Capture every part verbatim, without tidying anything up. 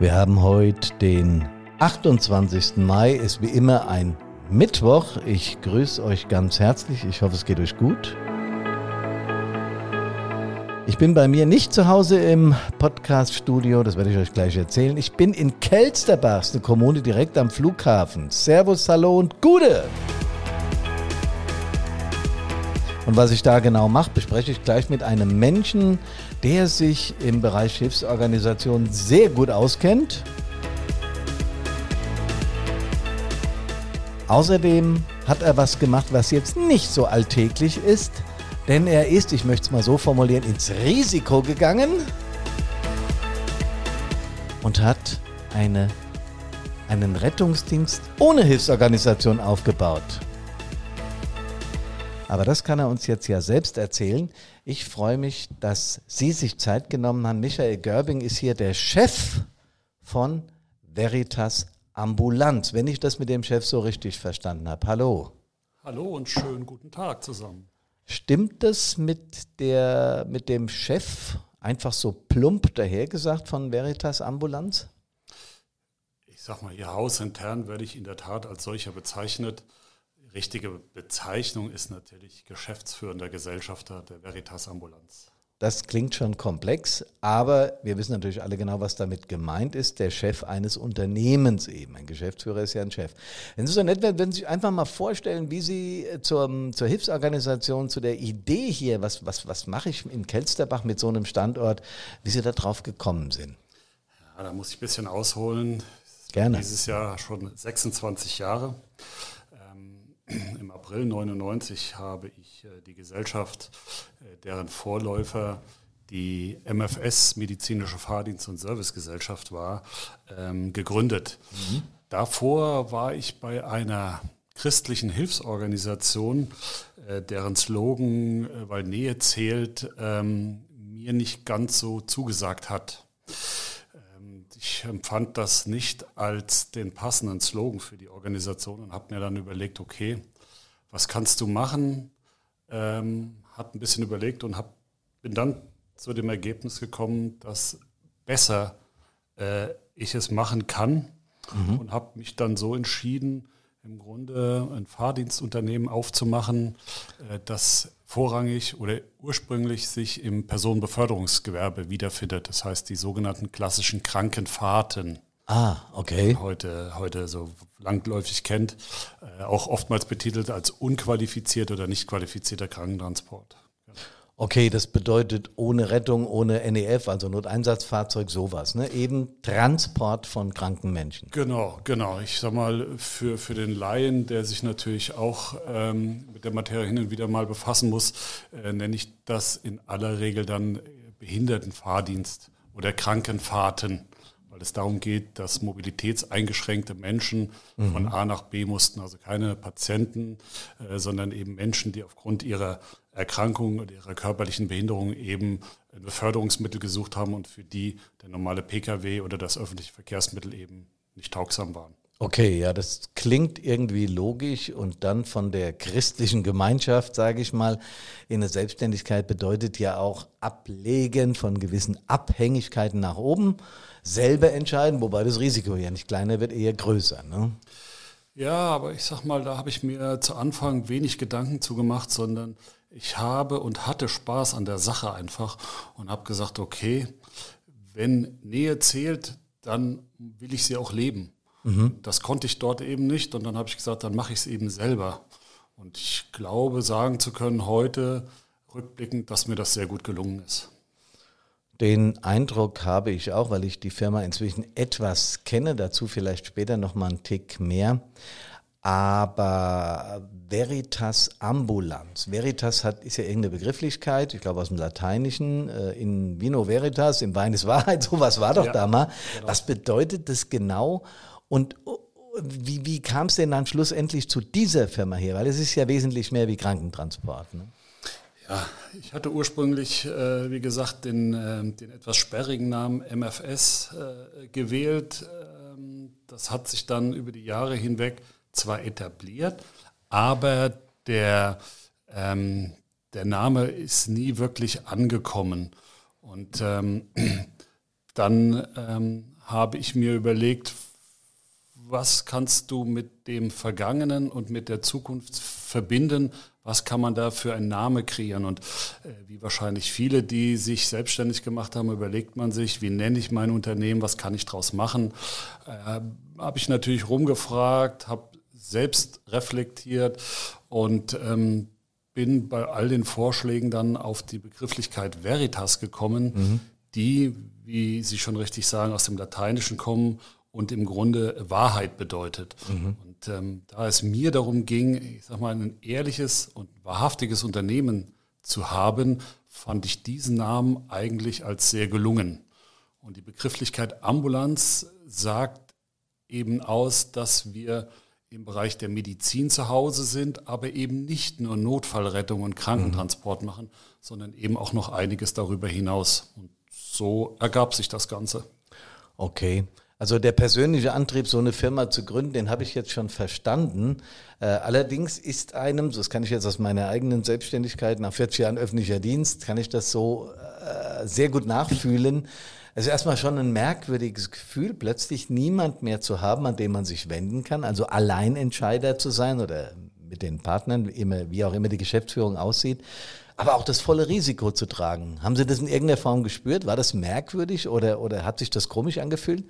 Wir haben heute den achtundzwanzigsten Mai, ist wie immer ein Mittwoch. Ich grüße euch ganz herzlich, ich hoffe es geht euch gut. Ich bin bei mir nicht zu Hause im Podcast-Studio, das werde ich euch gleich erzählen. Ich bin in Kelsterbach, eine Kommune direkt am Flughafen. Servus, hallo und Gude! Und was ich da genau mache, bespreche ich gleich mit einem Menschen, der sich im Bereich Hilfsorganisation sehr gut auskennt. Außerdem hat er was gemacht, was jetzt nicht so alltäglich ist, denn er ist, ich möchte es mal so formulieren, ins Risiko gegangen und hat eine, einen Rettungsdienst ohne Hilfsorganisation aufgebaut. Aber das kann er uns jetzt ja selbst erzählen. Ich freue mich, dass Sie sich Zeit genommen haben. Michael Görbing ist hier der Chef von Veritas Ambulanz, wenn ich das mit dem Chef so richtig verstanden habe. Hallo. Hallo und schönen guten Tag zusammen. Stimmt das mit, der, mit dem Chef einfach so plump dahergesagt von Veritas Ambulanz? Ich sag mal, Ihr hausintern werde ich in der Tat als solcher bezeichnet. Richtige Bezeichnung ist natürlich geschäftsführender Gesellschafter der Veritas Ambulanz. Das klingt schon komplex, aber wir wissen natürlich alle genau, was damit gemeint ist. Der Chef eines Unternehmens eben. Ein Geschäftsführer ist ja ein Chef. Wenn Sie so nett wären, würden Sie sich einfach mal vorstellen, wie Sie zur, zur Hilfsorganisation, zu der Idee hier, was, was, was mache ich in Kelsterbach mit so einem Standort, wie Sie da drauf gekommen sind. Ja, da muss ich ein bisschen ausholen. Gerne. Dieses Jahr schon sechsundzwanzig Jahre. Im April neunundneunzig habe ich die Gesellschaft, deren Vorläufer die M F S, Medizinische Fahrdienst- und Servicegesellschaft war, gegründet. Mhm. Davor war ich bei einer christlichen Hilfsorganisation, deren Slogan, weil Nähe zählt, mir nicht ganz so zugesagt hat. Ich empfand das nicht als den passenden Slogan für die Organisation und habe mir dann überlegt, okay, was kannst du machen? Ähm, hat ein bisschen überlegt und hab, bin dann zu dem Ergebnis gekommen, dass besser äh, ich es machen kann, mhm. und habe mich dann so entschieden, im Grunde ein Fahrdienstunternehmen aufzumachen, äh, das vorrangig oder ursprünglich sich im Personenbeförderungsgewerbe wiederfindet. Das heißt, die sogenannten klassischen Krankenfahrten. Ah, okay. Heute, heute so langläufig kennt, äh, auch oftmals betitelt als unqualifiziert oder nicht qualifizierter Krankentransport. Ja. Okay, das bedeutet ohne Rettung, ohne N E F, also Noteinsatzfahrzeug, sowas, ne? Eben Transport von kranken Menschen. Genau, genau. Ich sag mal, für, für den Laien, der sich natürlich auch ähm, mit der Materie hin und wieder mal befassen muss, äh, nenne ich das in aller Regel dann Behindertenfahrdienst oder Krankenfahrten, weil es darum geht, dass mobilitätseingeschränkte Menschen mhm. von A nach B mussten, also keine Patienten, äh, sondern eben Menschen, die aufgrund ihrer Erkrankung oder ihrer körperlichen Behinderung eben ein Beförderungsmittel gesucht haben und für die der normale P K W oder das öffentliche Verkehrsmittel eben nicht taugsam waren. Okay, ja, das klingt irgendwie logisch und dann von der christlichen Gemeinschaft, sage ich mal, in der Selbstständigkeit bedeutet ja auch Ablegen von gewissen Abhängigkeiten nach oben, selber entscheiden, wobei das Risiko ja nicht kleiner wird, eher größer, ne? Ja, aber ich sag mal, da habe ich mir zu Anfang wenig Gedanken zugemacht, sondern ich habe und hatte Spaß an der Sache einfach und habe gesagt, okay, wenn Nähe zählt, dann will ich sie auch leben. Mhm. Das konnte ich dort eben nicht und dann habe ich gesagt, dann mache ich es eben selber. Und ich glaube, sagen zu können heute, rückblickend, dass mir das sehr gut gelungen ist. Den Eindruck habe ich auch, weil ich die Firma inzwischen etwas kenne, dazu vielleicht später noch mal einen Tick mehr. Aber Veritas Ambulanz, Veritas hat, ist ja irgendeine Begrifflichkeit, ich glaube aus dem Lateinischen, in Vino Veritas, im Wein ist Wahrheit, sowas war doch ja, da mal. Genau. Was bedeutet das genau und wie, wie kam es denn dann schlussendlich zu dieser Firma hier? Weil es ist ja wesentlich mehr wie Krankentransport, ne? Ja, ich hatte ursprünglich, äh, wie gesagt, den, äh, den etwas sperrigen Namen M F S äh, gewählt. Ähm, das hat sich dann über die Jahre hinweg zwar etabliert, aber der, ähm, der Name ist nie wirklich angekommen. Und ähm, dann ähm, habe ich mir überlegt, was kannst du mit dem Vergangenen und mit der Zukunft verbinden? Was kann man da für einen Namen kreieren? Und äh, wie wahrscheinlich viele, die sich selbstständig gemacht haben, überlegt man sich, wie nenne ich mein Unternehmen, was kann ich daraus machen? Äh, habe ich natürlich rumgefragt, habe selbst reflektiert und ähm, bin bei all den Vorschlägen dann auf die Begrifflichkeit Veritas gekommen, mhm. die, wie Sie schon richtig sagen, aus dem Lateinischen kommen und im Grunde Wahrheit bedeutet. Mhm. Und ähm, da es mir darum ging, ich sag mal, ein ehrliches und wahrhaftiges Unternehmen zu haben, fand ich diesen Namen eigentlich als sehr gelungen. Und die Begrifflichkeit Ambulanz sagt eben aus, dass wir im Bereich der Medizin zu Hause sind, aber eben nicht nur Notfallrettung und Krankentransport mhm. machen, sondern eben auch noch einiges darüber hinaus. Und so ergab sich das Ganze. Okay. Also der persönliche Antrieb, so eine Firma zu gründen, den habe ich jetzt schon verstanden. Äh, allerdings ist einem, das kann ich jetzt aus meiner eigenen Selbstständigkeit, nach vierzig Jahren öffentlicher Dienst, kann ich das so äh, sehr gut nachfühlen. Es ist erstmal schon ein merkwürdiges Gefühl, plötzlich niemand mehr zu haben, an den man sich wenden kann, also Alleinentscheider zu sein oder mit den Partnern, immer, wie auch immer die Geschäftsführung aussieht. Aber auch das volle Risiko zu tragen. Haben Sie das in irgendeiner Form gespürt? War das merkwürdig oder, oder hat sich das komisch angefühlt?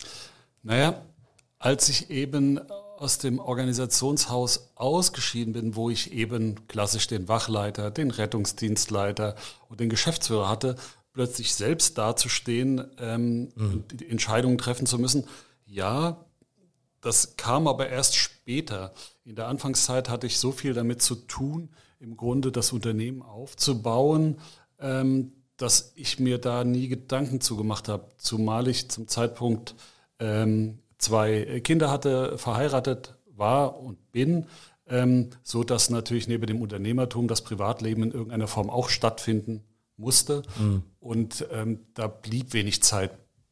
Naja, als ich eben aus dem Organisationshaus ausgeschieden bin, wo ich eben klassisch den Wachleiter, den Rettungsdienstleiter und den Geschäftsführer hatte, plötzlich selbst dazustehen, ähm, mhm. die Entscheidungen treffen zu müssen. Ja, das kam aber erst später. In der Anfangszeit hatte ich so viel damit zu tun, im Grunde das Unternehmen aufzubauen, ähm, dass ich mir da nie Gedanken zugemacht habe, zumal ich zum Zeitpunkt ähm, zwei Kinder hatte, verheiratet war und bin, ähm, so dass natürlich neben dem Unternehmertum das Privatleben in irgendeiner Form auch stattfinden musste. Mhm. Und ähm, da blieb wenig Zeit,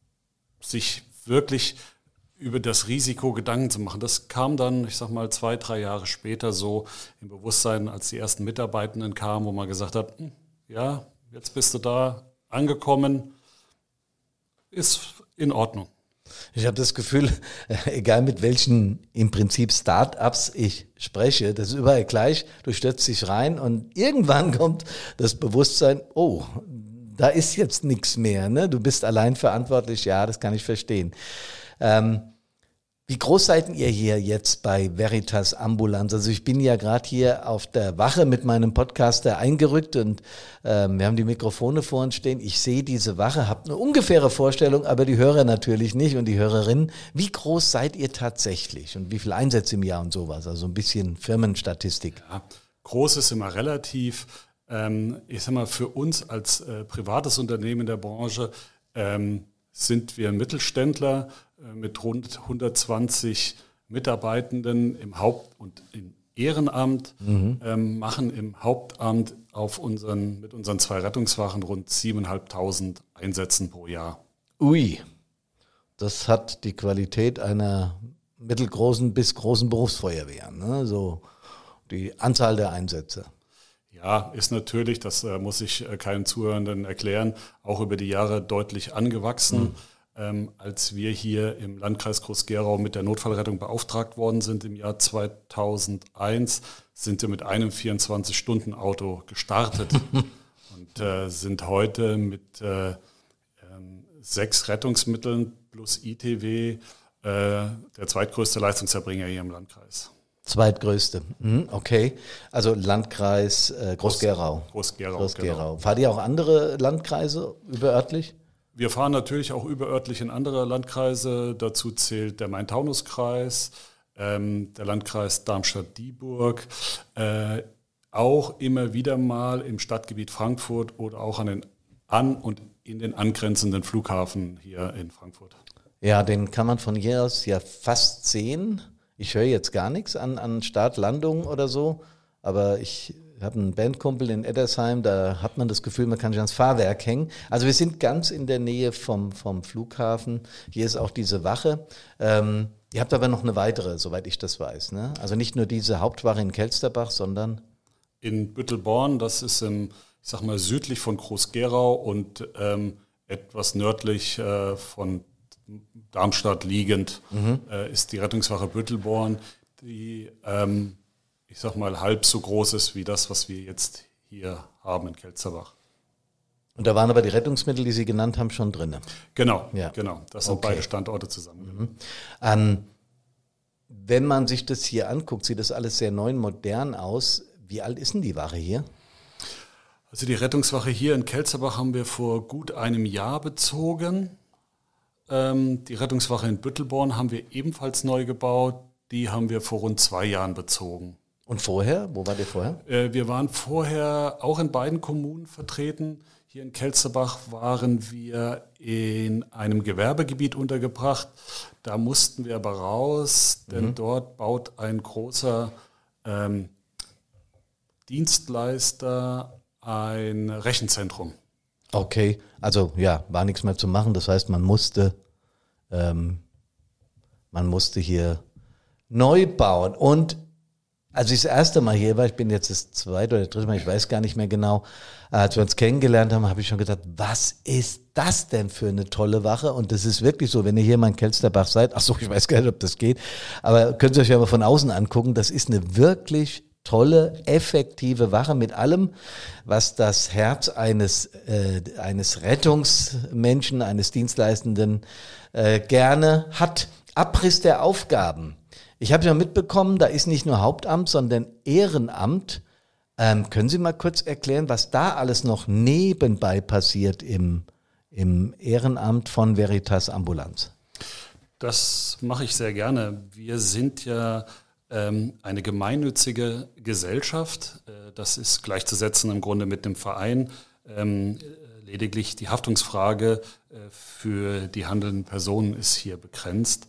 sich wirklich über das Risiko Gedanken zu machen. Das kam dann, ich sag mal, zwei, drei Jahre später so im Bewusstsein, als die ersten Mitarbeitenden kamen, wo man gesagt hat, ja, jetzt bist du da angekommen, ist in Ordnung. Ich habe das Gefühl, egal mit welchen im Prinzip Start-ups ich spreche, das ist überall gleich, du stürzt dich rein und irgendwann kommt das Bewusstsein, oh, da ist jetzt nichts mehr, ne? Du bist allein verantwortlich, ja, das kann ich verstehen. Ähm, Wie groß seid ihr hier jetzt bei Veritas Ambulanz? Also ich bin ja gerade hier auf der Wache mit meinem Podcaster eingerückt und ähm, wir haben die Mikrofone vor uns stehen. Ich sehe diese Wache, habe eine ungefähre Vorstellung, aber die Hörer natürlich nicht und die Hörerinnen. Wie groß seid ihr tatsächlich und wie viele Einsätze im Jahr und sowas? Also ein bisschen Firmenstatistik. Ja, groß ist immer relativ. Ähm, ich sag mal, für uns als äh, privates Unternehmen in der Branche ähm, sind wir Mittelständler mit rund hundertzwanzig Mitarbeitenden im Haupt- und im Ehrenamt, mhm. ähm, machen im Hauptamt auf unseren, mit unseren zwei Rettungswachen rund siebentausendfünfhundert Einsätzen pro Jahr. Ui, das hat die Qualität einer mittelgroßen bis großen Berufsfeuerwehr, ne? So die Anzahl der Einsätze. Ja, ist natürlich, das äh, muss ich äh, keinen Zuhörenden erklären, auch über die Jahre deutlich angewachsen. Mhm. Ähm, als wir hier im Landkreis Groß-Gerau mit der Notfallrettung beauftragt worden sind im Jahr zweitausendeins, sind wir mit einem vierundzwanzig-Stunden-Auto gestartet und äh, sind heute mit äh, ähm, sechs Rettungsmitteln plus I T W äh, der zweitgrößte Leistungserbringer hier im Landkreis. Zweitgrößte, mhm, okay. Also Landkreis äh, Groß-Gerau. Groß-Gerau, Groß-Gerau. Genau. Fahrt ihr auch andere Landkreise überörtlich? Wir fahren natürlich auch überörtlich in andere Landkreise. Dazu zählt der Main-Taunus-Kreis, ähm, der Landkreis Darmstadt-Dieburg, äh, auch immer wieder mal im Stadtgebiet Frankfurt oder auch an den an und in den angrenzenden Flughafen hier in Frankfurt. Ja, den kann man von hier aus ja fast sehen. Ich höre jetzt gar nichts an, an Start, Landung oder so, aber ich habe einen Bandkumpel in Eddersheim, da hat man das Gefühl, man kann sich ans Fahrwerk hängen. Also wir sind ganz in der Nähe vom, vom Flughafen. Hier ist auch diese Wache. Ähm, ihr habt aber noch eine weitere, soweit ich das weiß, ne? Also nicht nur diese Hauptwache in Kelsterbach, sondern in Büttelborn, das ist im, ich sag mal, südlich von Groß-Gerau und ähm, etwas nördlich äh, von Darmstadt liegend, mhm. äh, ist die Rettungswache Büttelborn, die, ähm, ich sag mal, halb so groß ist wie das, was wir jetzt hier haben in Kelzerbach. Und da waren aber die Rettungsmittel, die Sie genannt haben, schon drin. Genau, ja. genau. Das sind okay. beide Standorte zusammen. Mhm. Ähm, wenn man sich das hier anguckt, sieht das alles sehr neu und modern aus. Wie alt ist denn die Wache hier? Also die Rettungswache hier in Kelzerbach haben wir vor gut einem Jahr bezogen. Ähm, die Rettungswache in Büttelborn haben wir ebenfalls neu gebaut. Die haben wir vor rund zwei Jahren bezogen. Und vorher? Wo war der vorher? Äh, wir waren vorher auch in beiden Kommunen vertreten. Hier in Kelzerbach waren wir in einem Gewerbegebiet untergebracht. Da mussten wir aber raus, denn mhm. dort baut ein großer ähm, Dienstleister ein Rechenzentrum. Okay, also ja, war nichts mehr zu machen. Das heißt, man musste, ähm, man musste hier neu bauen. Und als ich das erste Mal hier war, ich bin jetzt das zweite oder dritte Mal, ich weiß gar nicht mehr genau, als wir uns kennengelernt haben, habe ich schon gedacht, was ist das denn für eine tolle Wache? Und das ist wirklich so, wenn ihr hier mal in Kelsterbach seid, ach so, ich weiß gar nicht, ob das geht, aber könnt ihr euch ja mal von außen angucken, das ist eine wirklich tolle, effektive Wache mit allem, was das Herz eines, äh, eines Rettungsmenschen, eines Dienstleistenden äh, gerne hat. Abriss der Aufgaben. Ich habe ja mitbekommen, da ist nicht nur Hauptamt, sondern Ehrenamt. Ähm, können Sie mal kurz erklären, was da alles noch nebenbei passiert im, im Ehrenamt von Veritas Ambulanz? Das mache ich sehr gerne. Wir sind ja ähm, eine gemeinnützige Gesellschaft. Äh, das ist gleichzusetzen im Grunde mit einem Verein. Ähm, lediglich die Haftungsfrage äh, für die handelnden Personen ist hier begrenzt.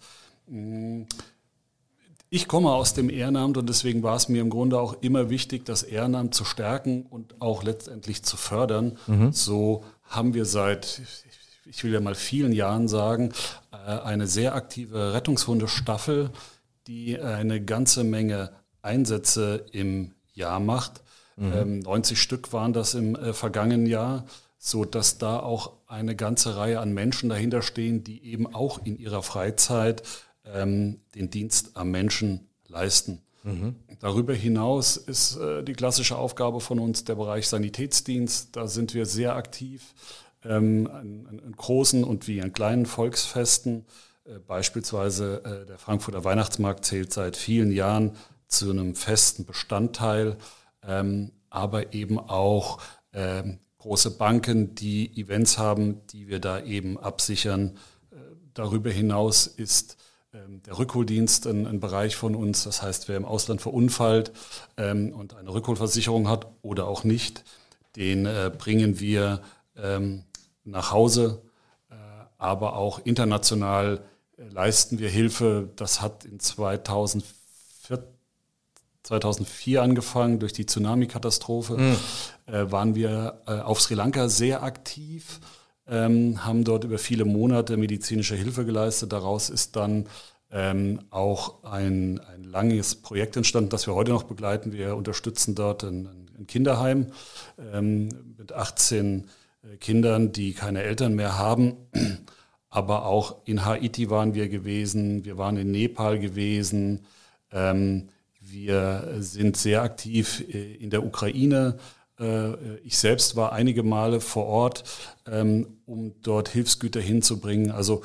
Ich komme aus dem Ehrenamt und deswegen war es mir im Grunde auch immer wichtig, das Ehrenamt zu stärken und auch letztendlich zu fördern. Mhm. So haben wir seit, ich will ja mal vielen Jahren sagen, eine sehr aktive Rettungshundestaffel, die eine ganze Menge Einsätze im Jahr macht. Mhm. Ähm, neunzig Stück waren das im äh, vergangenen Jahr, so dass da auch eine ganze Reihe an Menschen dahinter stehen, die eben auch in ihrer Freizeit ähm, den Dienst am Menschen leisten. Mhm. Darüber hinaus ist äh, die klassische Aufgabe von uns der Bereich Sanitätsdienst. Da sind wir sehr aktiv ähm, an, an großen und wie an kleinen Volksfesten. Äh, beispielsweise äh, der Frankfurter Weihnachtsmarkt zählt seit vielen Jahren zu einem festen Bestandteil, ähm, aber eben auch ähm, große Banken, die Events haben, die wir da eben absichern. Äh, darüber hinaus ist ähm, der Rückholdienst ein, ein Bereich von uns. Das heißt, wer im Ausland verunfallt ähm, und eine Rückholversicherung hat oder auch nicht, den äh, bringen wir ähm, nach Hause. Äh, aber auch international äh, leisten wir Hilfe. Das hat in zweitausendvier, zweitausendvier angefangen, durch die Tsunami-Katastrophe, mhm. äh, waren wir äh, auf Sri Lanka sehr aktiv, ähm, haben dort über viele Monate medizinische Hilfe geleistet. Daraus ist dann ähm, auch ein, ein langes Projekt entstanden, das wir heute noch begleiten. Wir unterstützen dort ein, ein Kinderheim ähm, mit achtzehn äh, Kindern, die keine Eltern mehr haben. Aber auch in Haiti waren wir gewesen, wir waren in Nepal gewesen, ähm, wir sind sehr aktiv in der Ukraine. Ich selbst war einige Male vor Ort, um dort Hilfsgüter hinzubringen. Also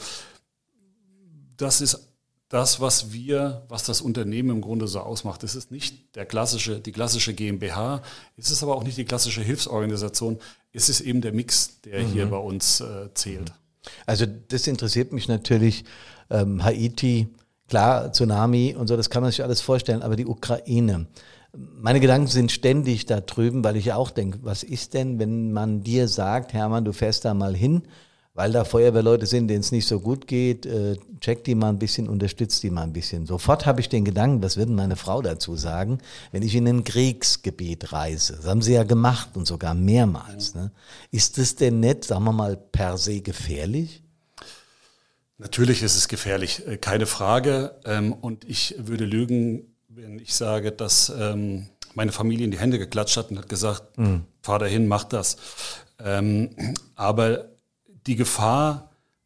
das ist das, was wir, was das Unternehmen im Grunde so ausmacht. Es ist nicht der klassische, die klassische GmbH, es ist aber auch nicht die klassische Hilfsorganisation. Es ist eben der Mix, der mhm. hier bei uns äh, zählt. Also das interessiert mich natürlich, ähm, Haiti. Klar, Tsunami und so, das kann man sich alles vorstellen, aber die Ukraine. Meine Gedanken sind ständig da drüben, weil ich ja auch denke, was ist denn, wenn man dir sagt, Hermann, du fährst da mal hin, weil da Feuerwehrleute sind, denen es nicht so gut geht, äh, check die mal ein bisschen, unterstützt die mal ein bisschen. Sofort habe ich den Gedanken, was würde meine Frau dazu sagen, wenn ich in ein Kriegsgebiet reise? Das haben sie ja gemacht und sogar mehrmals. Ne? Ist das denn nicht, sagen wir mal, per se gefährlich? Natürlich ist es gefährlich, keine Frage. Und ich würde lügen, wenn ich sage, dass meine Familie in die Hände geklatscht hat und hat gesagt, mhm. fahr dahin, mach das. Aber die Gefahr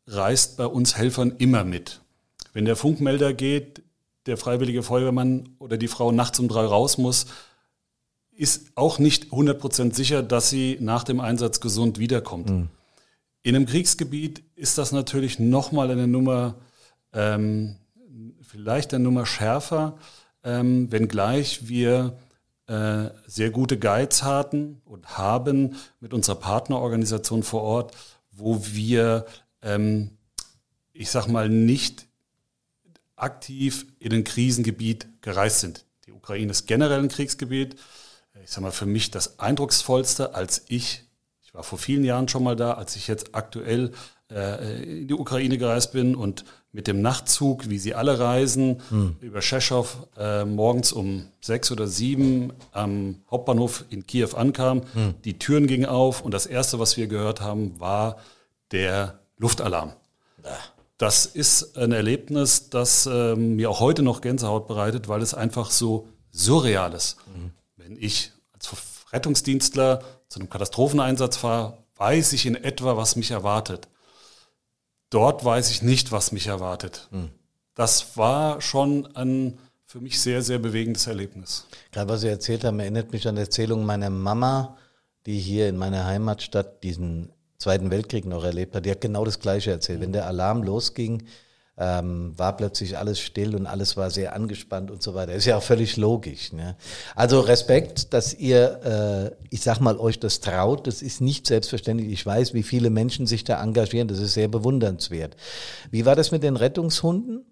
reist bei uns Helfern immer mit. Wenn der Funkmelder geht, der freiwillige Feuerwehrmann oder die Frau nachts um drei raus muss, ist auch nicht hundert Prozent sicher, dass sie nach dem Einsatz gesund wiederkommt. Mhm. In einem Kriegsgebiet ist das natürlich nochmal eine Nummer, ähm, vielleicht eine Nummer schärfer, ähm, wenngleich wir äh, sehr gute Guides hatten und haben mit unserer Partnerorganisation vor Ort, wo wir, ähm, ich sag mal, nicht aktiv in ein Krisengebiet gereist sind. Die Ukraine ist generell ein Kriegsgebiet. Ich sag mal, für mich das eindrucksvollste, als ich, ich war vor vielen Jahren schon mal da, als ich jetzt aktuell äh, in die Ukraine gereist bin und mit dem Nachtzug, wie sie alle reisen, hm. über Tschechow äh, morgens um sechs oder sieben am Hauptbahnhof in Kiew ankam. Hm. Die Türen gingen auf und das Erste, was wir gehört haben, war der Luftalarm. Ja. Das ist ein Erlebnis, das äh, mir auch heute noch Gänsehaut bereitet, weil es einfach so surreal ist. Mhm. Wenn ich als Rettungsdienstler zu einem Katastropheneinsatz fahre, weiß ich in etwa, was mich erwartet. Dort weiß ich nicht, was mich erwartet. Mhm. Das war schon ein für mich sehr, sehr bewegendes Erlebnis. Gerade was Sie erzählt haben, erinnert mich an die Erzählung meiner Mama, die hier in meiner Heimatstadt diesen Zweiten Weltkrieg noch erlebt hat. Die hat genau das Gleiche erzählt. Wenn der Alarm losging, ähm, war plötzlich alles still und alles war sehr angespannt und so weiter. Ist ja auch völlig logisch. Ne? Also Respekt, dass ihr, äh, ich sag mal, euch das traut. Das ist nicht selbstverständlich. Ich weiß, wie viele Menschen sich da engagieren. Das ist sehr bewundernswert. Wie war das mit den Rettungshunden?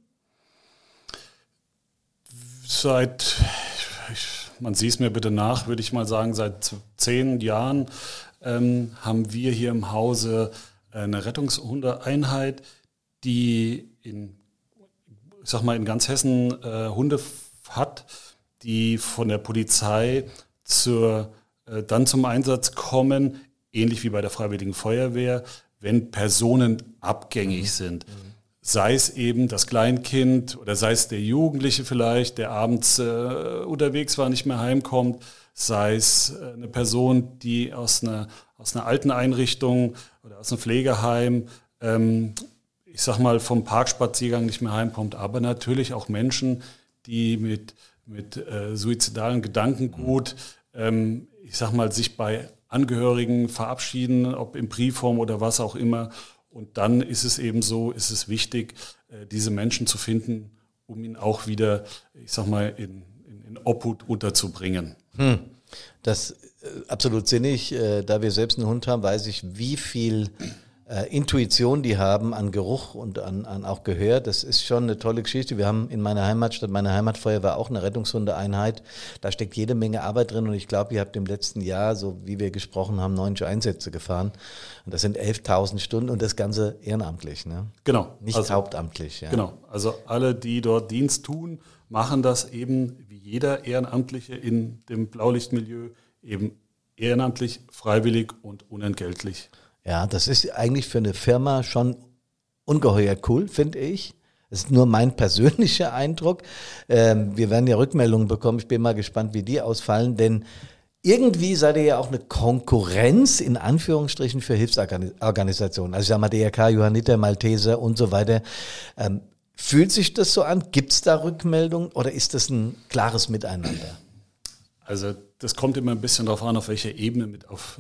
Seit, ich, man sieht es mir bitte nach, würde ich mal sagen, seit zehn Jahren Ähm, haben wir hier im Hause eine Rettungshundeeinheit, die in, ich sag mal, in ganz Hessen äh, Hunde hat, die von der Polizei zur, äh, dann zum Einsatz kommen, ähnlich wie bei der Freiwilligen Feuerwehr, wenn Personen abgängig mhm. sind. Mhm. Sei es eben das Kleinkind oder sei es der Jugendliche vielleicht, der abends äh, unterwegs war, nicht mehr heimkommt, sei es eine Person, die aus einer, aus einer alten Einrichtung oder aus einem Pflegeheim, ähm, ich sag mal, vom Parkspaziergang nicht mehr heimkommt, aber natürlich auch Menschen, die mit, mit äh, suizidalen Gedankengut, ähm, ich sag mal, sich bei Angehörigen verabschieden, ob in Briefform oder was auch immer. Und dann ist es eben so, ist es wichtig, äh, diese Menschen zu finden, um ihn auch wieder, ich sag mal, in, in, in Obhut unterzubringen. Hm. Das ist äh, absolut sinnig. Äh, da wir selbst einen Hund haben, weiß ich, wie viel äh, Intuition die haben an Geruch und an, an auch Gehör. Das ist schon eine tolle Geschichte. Wir haben in meiner Heimatstadt, meine Heimatfeuerwehr, auch eine Rettungshundeeinheit. Da steckt jede Menge Arbeit drin und ich glaube, ihr habt im letzten Jahr, so wie wir gesprochen haben, neunzig Einsätze gefahren. Und das sind elftausend Stunden und das Ganze ehrenamtlich, ne? Genau. Nicht also, hauptamtlich. Ja. Genau. Also alle, die dort Dienst tun, machen das eben wie jeder Ehrenamtliche in dem Blaulichtmilieu eben ehrenamtlich, freiwillig und unentgeltlich. Ja, das ist eigentlich für eine Firma schon ungeheuer cool, finde ich. Das ist nur mein persönlicher Eindruck. Ähm, wir werden ja Rückmeldungen bekommen. Ich bin mal gespannt, wie die ausfallen, denn irgendwie seid ihr ja auch eine Konkurrenz in Anführungsstrichen für Hilfsorganisationen. Also ich sage mal D R K, Johanniter, Malteser und so weiter. Ähm, fühlt sich das so an? Gibt es da Rückmeldungen oder ist das ein klares Miteinander? Also das kommt immer ein bisschen darauf an, auf welcher Ebene, mit, auf,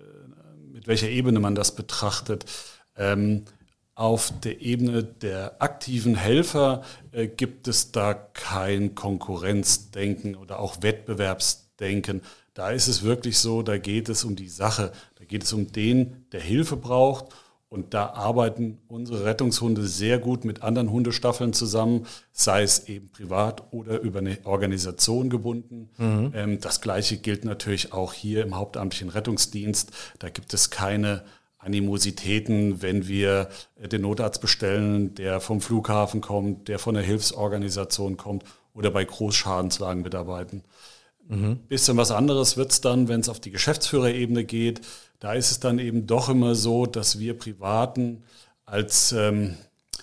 äh, mit welcher Ebene man das betrachtet. Ähm, auf der Ebene der aktiven Helfer äh, gibt es da kein Konkurrenzdenken oder auch Wettbewerbsdenken. Da ist es wirklich so, da geht es um die Sache, da geht es um den, der Hilfe braucht. Und da arbeiten unsere Rettungshunde sehr gut mit anderen Hundestaffeln zusammen, sei es eben privat oder über eine Organisation gebunden. Mhm. Ähm, das Gleiche gilt natürlich auch hier im hauptamtlichen Rettungsdienst. Da gibt es keine Animositäten, wenn wir den Notarzt bestellen, der vom Flughafen kommt, der von der Hilfsorganisation kommt oder bei Großschadenslagen mitarbeiten. Mhm. Bisschen was anderes wird es dann, wenn es auf die Geschäftsführerebene geht. Da ist es dann eben doch immer so, dass wir Privaten als, ähm,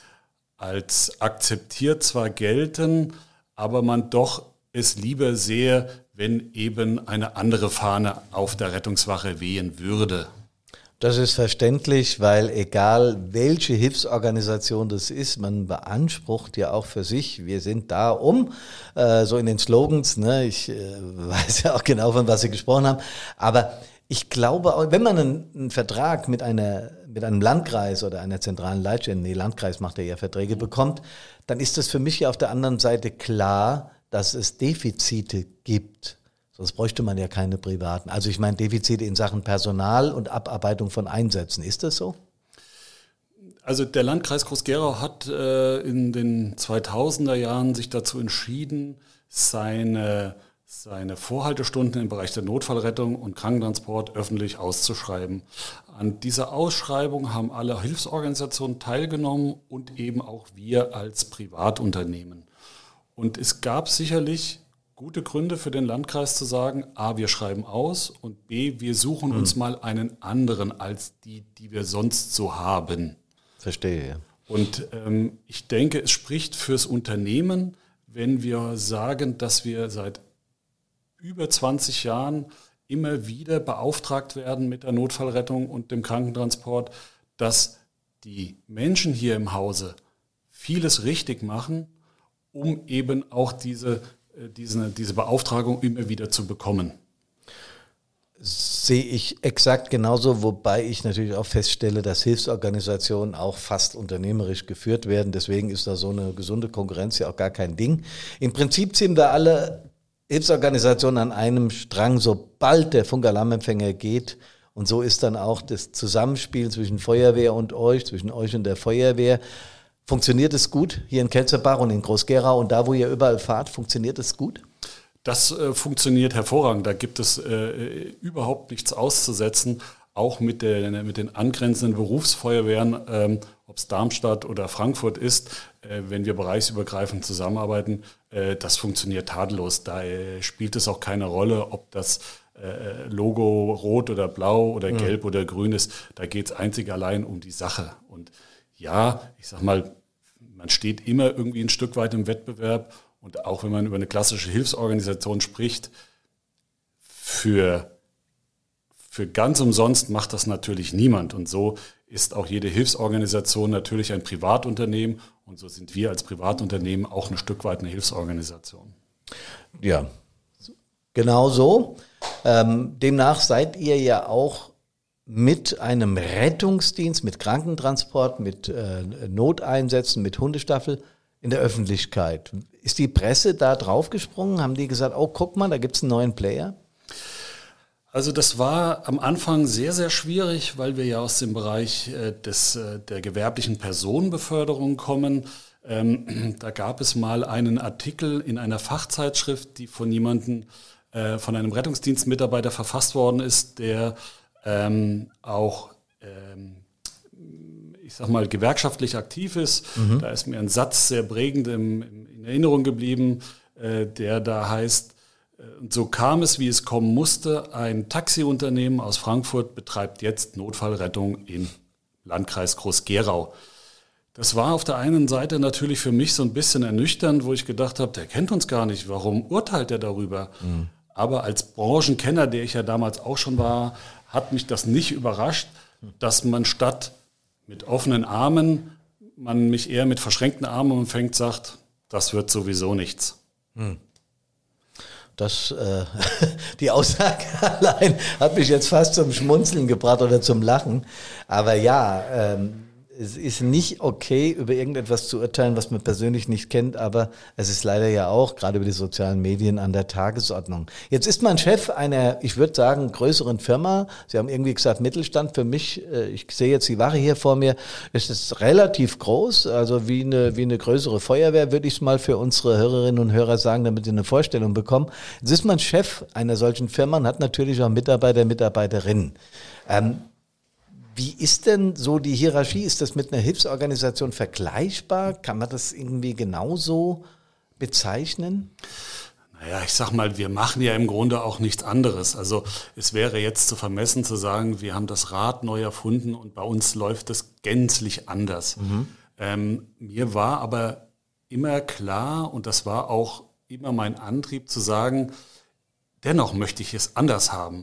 als akzeptiert zwar gelten, aber man doch es lieber sehe, wenn eben eine andere Fahne auf der Rettungswache wehen würde. Das ist verständlich, weil egal welche Hilfsorganisation das ist, man beansprucht ja auch für sich, wir sind da um, äh, so in den Slogans, ne, ich äh, weiß ja auch genau, von was Sie gesprochen haben, aber ich glaube, auch, wenn man einen, einen Vertrag mit einer mit einem Landkreis oder einer zentralen Leitstelle, nee, Landkreis macht ja Verträge, bekommt, dann ist das für mich ja auf der anderen Seite klar, dass es Defizite gibt. Sonst bräuchte man ja keine privaten. Also ich meine Defizite in Sachen Personal und Abarbeitung von Einsätzen. Ist das so? Also der Landkreis Groß-Gerau hat äh, in den zweitausender Jahren sich dazu entschieden, seine, seine Vorhaltestunden im Bereich der Notfallrettung und Krankentransport öffentlich auszuschreiben. An dieser Ausschreibung haben alle Hilfsorganisationen teilgenommen und eben auch wir als Privatunternehmen. Und es gab sicherlich gute Gründe für den Landkreis zu sagen, A, wir schreiben aus und B, wir suchen uns mal einen anderen als die, die wir sonst so haben. Verstehe, ja. Und ähm, ich denke, es spricht fürs Unternehmen, wenn wir sagen, dass wir seit über zwanzig Jahren immer wieder beauftragt werden mit der Notfallrettung und dem Krankentransport, dass die Menschen hier im Hause vieles richtig machen, um eben auch diese Diese, diese Beauftragung immer wieder zu bekommen. Sehe ich exakt genauso, wobei ich natürlich auch feststelle, dass Hilfsorganisationen auch fast unternehmerisch geführt werden. Deswegen ist da so eine gesunde Konkurrenz ja auch gar kein Ding. Im Prinzip ziehen da alle Hilfsorganisationen an einem Strang, sobald der Funkalarmempfänger geht. Und so ist dann auch das Zusammenspiel zwischen Feuerwehr und euch, zwischen euch und der Feuerwehr. Funktioniert es gut hier in Kelzerbach und in Groß-Gerau und da, wo ihr überall fahrt, funktioniert es gut? Das äh, funktioniert hervorragend. Da gibt es äh, überhaupt nichts auszusetzen. Auch mit, der, mit den angrenzenden Berufsfeuerwehren, ähm, ob es Darmstadt oder Frankfurt ist, äh, wenn wir bereichsübergreifend zusammenarbeiten, äh, das funktioniert tadellos. Da äh, spielt es auch keine Rolle, ob das äh, Logo rot oder blau oder gelb mhm. oder grün ist. Da geht es einzig allein um die Sache. Und ja, ich sag mal, man steht immer irgendwie ein Stück weit im Wettbewerb und auch wenn man über eine klassische Hilfsorganisation spricht, für, für ganz umsonst macht das natürlich niemand. Und so ist auch jede Hilfsorganisation natürlich ein Privatunternehmen und so sind wir als Privatunternehmen auch ein Stück weit eine Hilfsorganisation. Ja, genau so. Ähm, demnach seid ihr ja auch mit einem Rettungsdienst, mit Krankentransport, mit äh, Noteinsätzen, mit Hundestaffel in der Öffentlichkeit. Ist die Presse da draufgesprungen? Haben die gesagt, oh, guck mal, da gibt es einen neuen Player? Also das war am Anfang sehr, sehr schwierig, weil wir ja aus dem Bereich äh, des, äh, der gewerblichen Personenbeförderung kommen. Ähm, da gab es mal einen Artikel in einer Fachzeitschrift, die von jemandem, äh, von einem Rettungsdienstmitarbeiter verfasst worden ist, der Ähm, auch, ähm, ich sag mal, gewerkschaftlich aktiv ist. Mhm. Da ist mir ein Satz sehr prägend im, im, in Erinnerung geblieben, äh, der da heißt, äh, und so kam es, wie es kommen musste. Ein Taxiunternehmen aus Frankfurt betreibt jetzt Notfallrettung im Landkreis Groß-Gerau. Das war auf der einen Seite natürlich für mich so ein bisschen ernüchternd, wo ich gedacht habe, der kennt uns gar nicht, warum urteilt er darüber? Mhm. Aber als Branchenkenner, der ich ja damals auch schon war, hat mich das nicht überrascht, dass man statt mit offenen Armen, man mich eher mit verschränkten Armen empfängt, sagt, das wird sowieso nichts. Hm. Das, äh, die Aussage allein hat mich jetzt fast zum Schmunzeln gebracht oder zum Lachen. Aber ja, ähm, es ist nicht okay, über irgendetwas zu urteilen, was man persönlich nicht kennt, aber es ist leider ja auch, gerade über die sozialen Medien, an der Tagesordnung. Jetzt ist man Chef einer, ich würde sagen, größeren Firma. Sie haben irgendwie gesagt, Mittelstand. Für mich, ich sehe jetzt die Ware hier vor mir, ist es relativ groß, also wie eine, wie eine größere Feuerwehr, würde ich es mal für unsere Hörerinnen und Hörer sagen, damit sie eine Vorstellung bekommen. Jetzt ist man Chef einer solchen Firma und hat natürlich auch Mitarbeiter, Mitarbeiterinnen. Ähm, Wie ist denn so die Hierarchie? Ist das mit einer Hilfsorganisation vergleichbar? Kann man das irgendwie genauso bezeichnen? Naja, ich sag mal, wir machen ja im Grunde auch nichts anderes. Also es wäre jetzt zu vermessen zu sagen, wir haben das Rad neu erfunden und bei uns läuft es gänzlich anders. Mhm. Ähm, mir war aber immer klar, und das war auch immer mein Antrieb zu sagen, dennoch möchte ich es anders haben.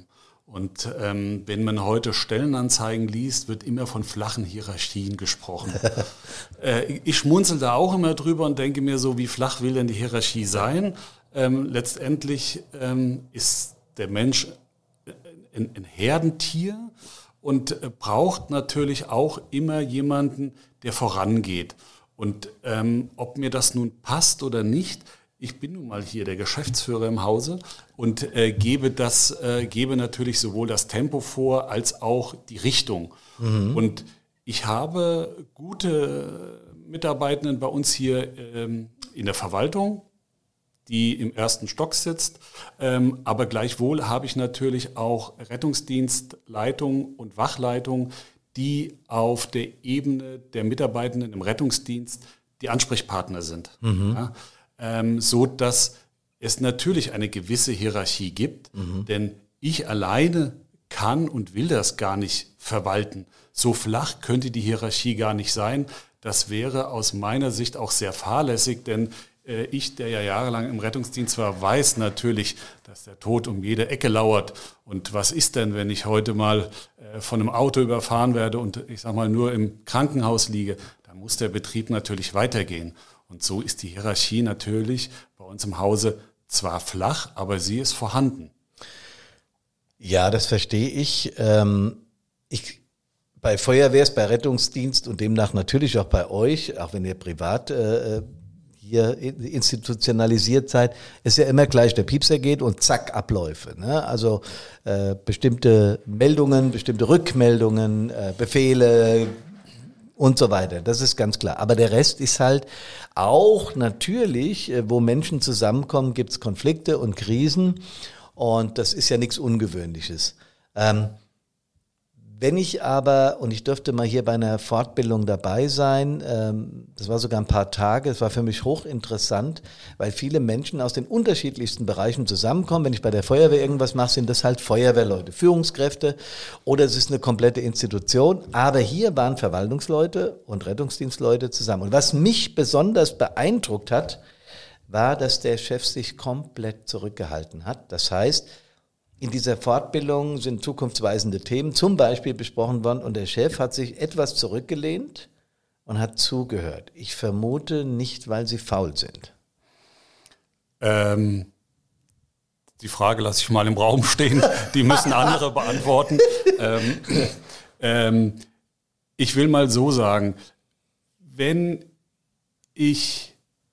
Und ähm, wenn man heute Stellenanzeigen liest, wird immer von flachen Hierarchien gesprochen. äh, ich schmunzel da auch immer drüber und denke mir so, wie flach will denn die Hierarchie sein? Ähm, letztendlich ähm, ist der Mensch ein, ein Herdentier und äh, braucht natürlich auch immer jemanden, der vorangeht. Und ähm, ob mir das nun passt oder nicht, ich bin nun mal hier der Geschäftsführer im Hause und äh, gebe das, äh, gebe natürlich sowohl das Tempo vor als auch die Richtung. Mhm. Und ich habe gute Mitarbeitenden bei uns hier ähm, in der Verwaltung, die im ersten Stock sitzt. Ähm, aber gleichwohl habe ich natürlich auch Rettungsdienstleitung und Wachleitung, die auf der Ebene der Mitarbeitenden im Rettungsdienst die Ansprechpartner sind. Mhm. Ja, ähm, so dass es natürlich eine gewisse Hierarchie gibt, mhm. denn ich alleine kann und will das gar nicht verwalten. So flach könnte die Hierarchie gar nicht sein. Das wäre aus meiner Sicht auch sehr fahrlässig, denn äh, ich, der ja jahrelang im Rettungsdienst war, weiß natürlich, dass der Tod um jede Ecke lauert. Und was ist denn, wenn ich heute mal äh, von einem Auto überfahren werde und ich sag mal nur im Krankenhaus liege? Dann muss der Betrieb natürlich weitergehen. Und so ist die Hierarchie natürlich bei uns im Hause zwar flach, aber sie ist vorhanden. Ja, das verstehe ich. Ähm, ich bei Feuerwehrs, bei Rettungsdienst und demnach natürlich auch bei euch, auch wenn ihr privat äh, hier institutionalisiert seid, ist ja immer gleich, der Piepser geht und zack, Abläufe. Ne? Also äh, bestimmte Meldungen, bestimmte Rückmeldungen, äh, Befehle, und so weiter, das ist ganz klar. Aber der Rest ist halt auch natürlich, wo Menschen zusammenkommen, gibt es Konflikte und Krisen und das ist ja nichts Ungewöhnliches. Ähm, wenn ich aber, und ich durfte mal hier bei einer Fortbildung dabei sein, ähm, das war sogar ein paar Tage, es war für mich hochinteressant, weil viele Menschen aus den unterschiedlichsten Bereichen zusammenkommen. Wenn ich bei der Feuerwehr irgendwas mache, sind das halt Feuerwehrleute, Führungskräfte oder es ist eine komplette Institution. Aber hier waren Verwaltungsleute und Rettungsdienstleute zusammen. Und was mich besonders beeindruckt hat, war, dass der Chef sich komplett zurückgehalten hat. Das heißt, in dieser Fortbildung sind zukunftsweisende Themen zum Beispiel besprochen worden und der Chef hat sich etwas zurückgelehnt und hat zugehört. Ich vermute nicht, weil sie faul sind. Ähm, die Frage lasse ich mal im Raum stehen. Die müssen andere beantworten. ähm, ähm, ich will mal so sagen, wenn ich,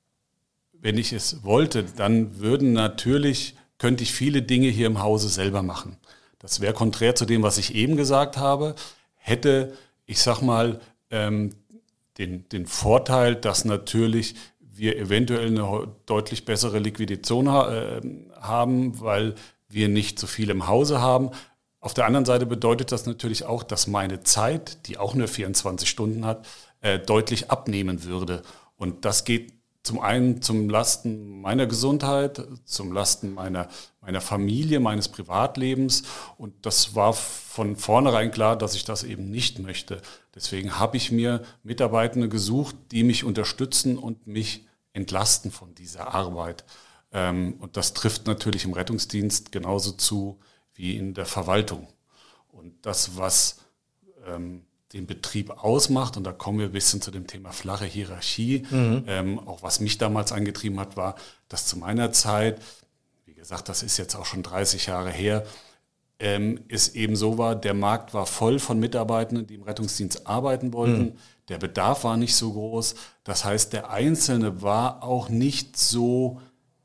wenn ich es wollte, dann würden natürlich könnte ich viele Dinge hier im Hause selber machen. Das wäre konträr zu dem, was ich eben gesagt habe, hätte, ich sag mal, ähm, den, den Vorteil, dass natürlich wir eventuell eine deutlich bessere Liquidität äh, haben, weil wir nicht so viel im Hause haben. Auf der anderen Seite bedeutet das natürlich auch, dass meine Zeit, die auch nur vierundzwanzig Stunden hat, äh, deutlich abnehmen würde. Und das geht zum einen zum Lasten meiner Gesundheit, zum Lasten meiner, meiner Familie, meines Privatlebens. Und das war von vornherein klar, dass ich das eben nicht möchte. Deswegen habe ich mir Mitarbeitende gesucht, die mich unterstützen und mich entlasten von dieser Arbeit. Und das trifft natürlich im Rettungsdienst genauso zu wie in der Verwaltung. Und das, was den Betrieb ausmacht, und da kommen wir ein bisschen zu dem Thema flache Hierarchie. Mhm. Ähm, auch was mich damals angetrieben hat, war, dass zu meiner Zeit, wie gesagt, das ist jetzt auch schon dreißig Jahre her, ähm, es eben so war, der Markt war voll von Mitarbeitenden, die im Rettungsdienst arbeiten wollten. Mhm. Der Bedarf war nicht so groß. Das heißt, der Einzelne war auch nicht so,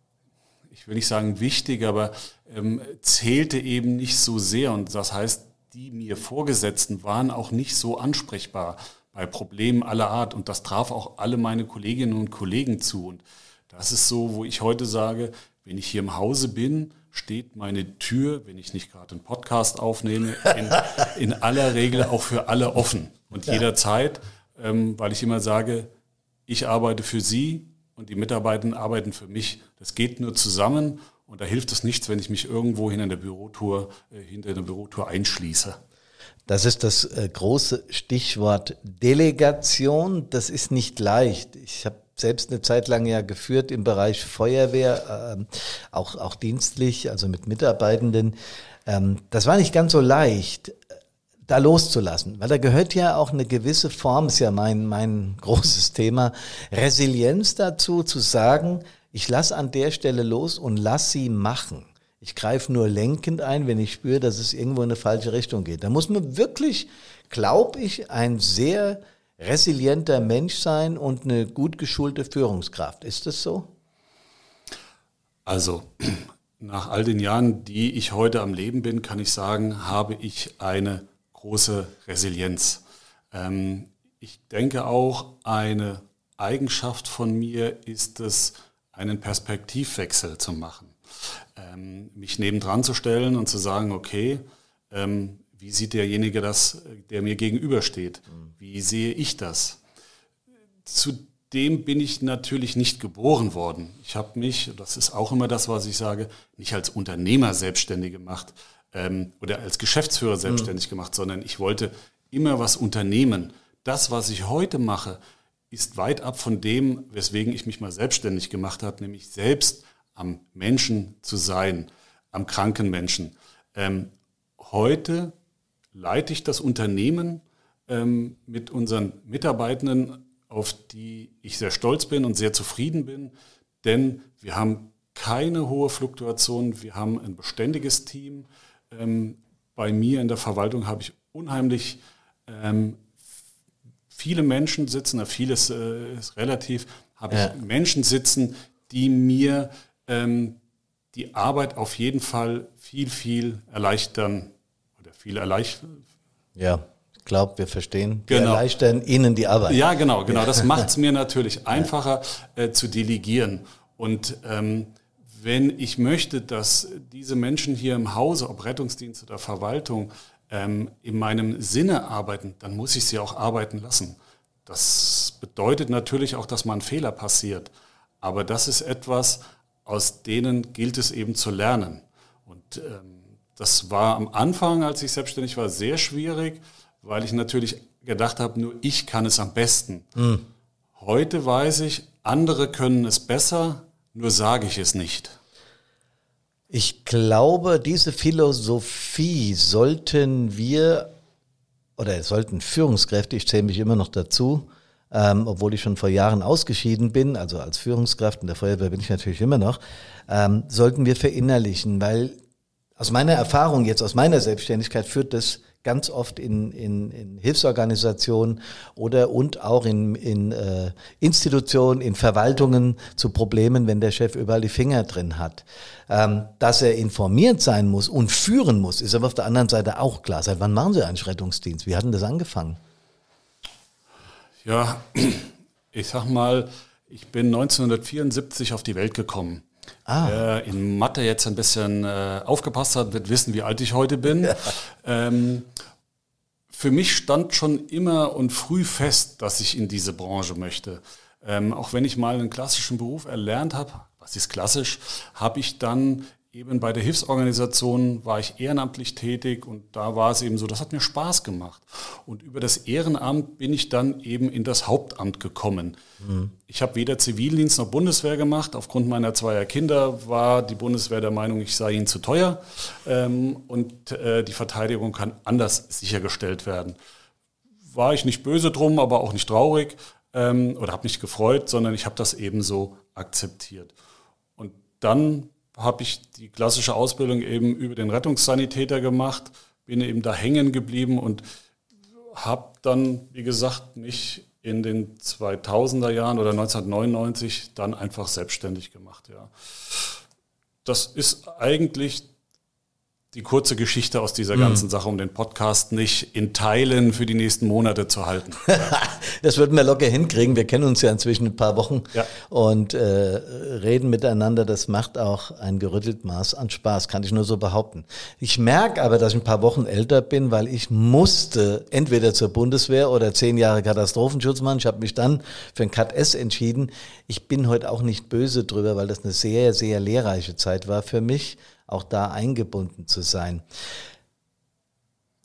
ich will nicht sagen wichtig, aber ähm, zählte eben nicht so sehr. Und das heißt, die mir Vorgesetzten waren auch nicht so ansprechbar bei Problemen aller Art. Und das traf auch alle meine Kolleginnen und Kollegen zu. Und das ist so, wo ich heute sage, wenn ich hier im Hause bin, steht meine Tür, wenn ich nicht gerade einen Podcast aufnehme, in, in aller Regel auch für alle offen. Und ja. jederzeit, ähm, weil ich immer sage, ich arbeite für Sie und die Mitarbeiter arbeiten für mich. Das geht nur zusammen. Und da hilft es nichts, wenn ich mich irgendwo hinter der Bürotour, äh, hinter der Bürotour einschließe. Das ist das äh, große Stichwort Delegation. Das ist nicht leicht. Ich habe selbst eine Zeit lang ja geführt im Bereich Feuerwehr, äh, auch, auch dienstlich, also mit Mitarbeitenden. Ähm, das war nicht ganz so leicht, da loszulassen, weil da gehört ja auch eine gewisse Form, ist ja mein, mein großes Thema, Resilienz dazu, zu sagen, ich lasse an der Stelle los und lass sie machen. Ich greife nur lenkend ein, wenn ich spüre, dass es irgendwo in eine falsche Richtung geht. Da muss man wirklich, glaube ich, ein sehr resilienter Mensch sein und eine gut geschulte Führungskraft. Ist das so? Also, nach all den Jahren, die ich heute am Leben bin, kann ich sagen, habe ich eine große Resilienz. Ähm, ich denke auch, eine Eigenschaft von mir ist es, einen Perspektivwechsel zu machen. Ähm, mich nebendran zu stellen und zu sagen, okay, ähm, wie sieht derjenige das, der mir gegenübersteht? Wie sehe ich das? Zudem bin ich natürlich nicht geboren worden. Ich habe mich, das ist auch immer das, was ich sage, nicht als Unternehmer selbstständig gemacht ähm, oder als Geschäftsführer selbstständig mhm. gemacht, sondern ich wollte immer was unternehmen. Das, was ich heute mache, ist weit ab von dem, weswegen ich mich mal selbstständig gemacht habe, nämlich selbst am Menschen zu sein, am kranken Menschen. Ähm, heute leite ich das Unternehmen ähm, mit unseren Mitarbeitenden, auf die ich sehr stolz bin und sehr zufrieden bin, denn wir haben keine hohe Fluktuation, wir haben ein beständiges Team. Ähm, bei mir in der Verwaltung habe ich unheimlich ähm, viele Menschen sitzen, vieles äh, ist relativ, habe ja. ich Menschen sitzen, die mir ähm, die Arbeit auf jeden Fall viel, viel erleichtern oder viel erleichtern. Ja, ich glaube, wir verstehen. Die genau. erleichtern Ihnen die Arbeit. Ja, genau, genau. Das macht es mir natürlich einfacher äh, zu delegieren. Und ähm, wenn ich möchte, dass diese Menschen hier im Hause, ob Rettungsdienst oder Verwaltung, ähm, in meinem Sinne arbeiten, dann muss ich sie auch arbeiten lassen. Das bedeutet natürlich auch, dass mal ein Fehler passiert. Aber das ist etwas, aus denen gilt es eben zu lernen. Und ähm, das war am Anfang, als ich selbstständig war, sehr schwierig, weil ich natürlich gedacht habe, nur ich kann es am besten. Mhm. Heute weiß ich, andere können es besser, nur sage ich es nicht. Ich glaube, diese Philosophie sollten wir, oder sollten Führungskräfte, ich zähle mich immer noch dazu, ähm, obwohl ich schon vor Jahren ausgeschieden bin, also als Führungskraft in der Feuerwehr bin ich natürlich immer noch, ähm, sollten wir verinnerlichen, weil aus meiner Erfahrung jetzt, aus meiner Selbstständigkeit führt das ganz oft in, in, in Hilfsorganisationen oder und auch in, in äh, Institutionen, in Verwaltungen zu Problemen, wenn der Chef überall die Finger drin hat. Ähm, dass er informiert sein muss und führen muss, ist aber auf der anderen Seite auch klar. Seit wann machen Sie eigentlich Rettungsdienst? Wie hat denn das angefangen? Ja, ich sag mal, ich bin neunzehnhundertvierundsiebzig auf die Welt gekommen. Ah. Wer in Mathe jetzt ein bisschen äh, aufgepasst hat, wird wissen, wie alt ich heute bin. Ja. Ähm, für mich stand schon immer und früh fest, dass ich in diese Branche möchte. Ähm, auch wenn ich mal einen klassischen Beruf erlernt habe, was ist klassisch, habe ich dann eben bei der Hilfsorganisation war ich ehrenamtlich tätig und da war es eben so, das hat mir Spaß gemacht. Und über das Ehrenamt bin ich dann eben in das Hauptamt gekommen. Mhm. Ich habe weder Zivildienst noch Bundeswehr gemacht. Aufgrund meiner zweier Kinder war die Bundeswehr der Meinung, ich sei ihnen zu teuer. Ähm, und äh, die Verteidigung kann anders sichergestellt werden. War ich nicht böse drum, aber auch nicht traurig ähm, oder habe mich gefreut, sondern ich habe das eben so akzeptiert. Und dann habe ich die klassische Ausbildung eben über den Rettungssanitäter gemacht, bin eben da hängen geblieben und habe dann, wie gesagt, mich in den zweitausender Jahren oder neunzehnhundertneunundneunzig dann einfach selbstständig gemacht. Ja. Das ist eigentlich die kurze Geschichte aus dieser ganzen mhm. Sache, um den Podcast nicht in Teilen für die nächsten Monate zu halten. Das würden wir locker hinkriegen. Wir kennen uns ja inzwischen ein paar Wochen ja. und äh, reden miteinander. Das macht auch ein gerüttelt Maß an Spaß, kann ich nur so behaupten. Ich merke aber, dass ich ein paar Wochen älter bin, weil ich musste entweder zur Bundeswehr oder zehn Jahre Katastrophenschutzmann. Ich habe mich dann für ein K A T S entschieden. Ich bin heute auch nicht böse drüber, weil das eine sehr, sehr lehrreiche Zeit war für mich, auch da eingebunden zu sein.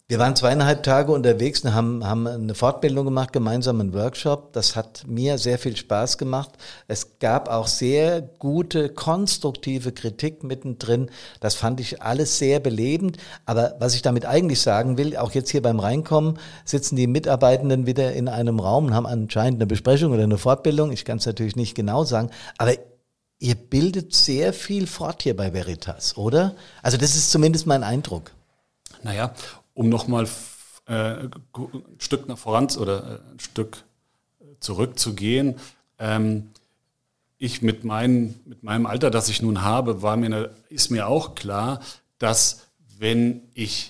Wir waren zweieinhalb Tage unterwegs und haben, haben eine Fortbildung gemacht, gemeinsam einen Workshop. Das hat mir sehr viel Spaß gemacht. Es gab auch sehr gute, konstruktive Kritik mittendrin. Das fand ich alles sehr belebend. Aber was ich damit eigentlich sagen will, auch jetzt hier beim Reinkommen, sitzen die Mitarbeitenden wieder in einem Raum und haben anscheinend eine Besprechung oder eine Fortbildung. Ich kann es natürlich nicht genau sagen, aber ihr bildet sehr viel fort hier bei Veritas, oder? Also das ist zumindest mein Eindruck. Naja, um nochmal äh, ein Stück nach voran oder ein Stück zurückzugehen. Ähm, ich mit, mein, mit meinem Alter, das ich nun habe, war mir, ist mir auch klar, dass wenn ich,